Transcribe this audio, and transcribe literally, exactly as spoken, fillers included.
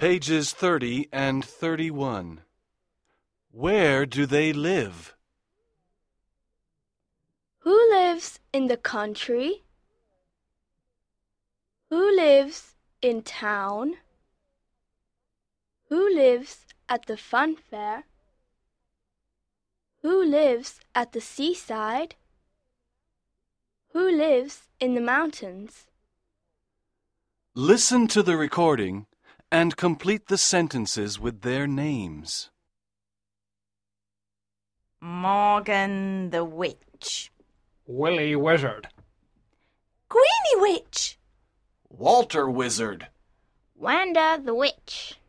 Pages thirty and thirty-one. Where do they live? Who lives in the country? Who lives in town? Who lives at the fun fair? Who lives at the seaside? Who lives in the mountains? Listen to the recording and complete the sentences with their names. Morgan the Witch. Willie Wizard. Greenie Witch. Walter Wizard. Wanda the Witch.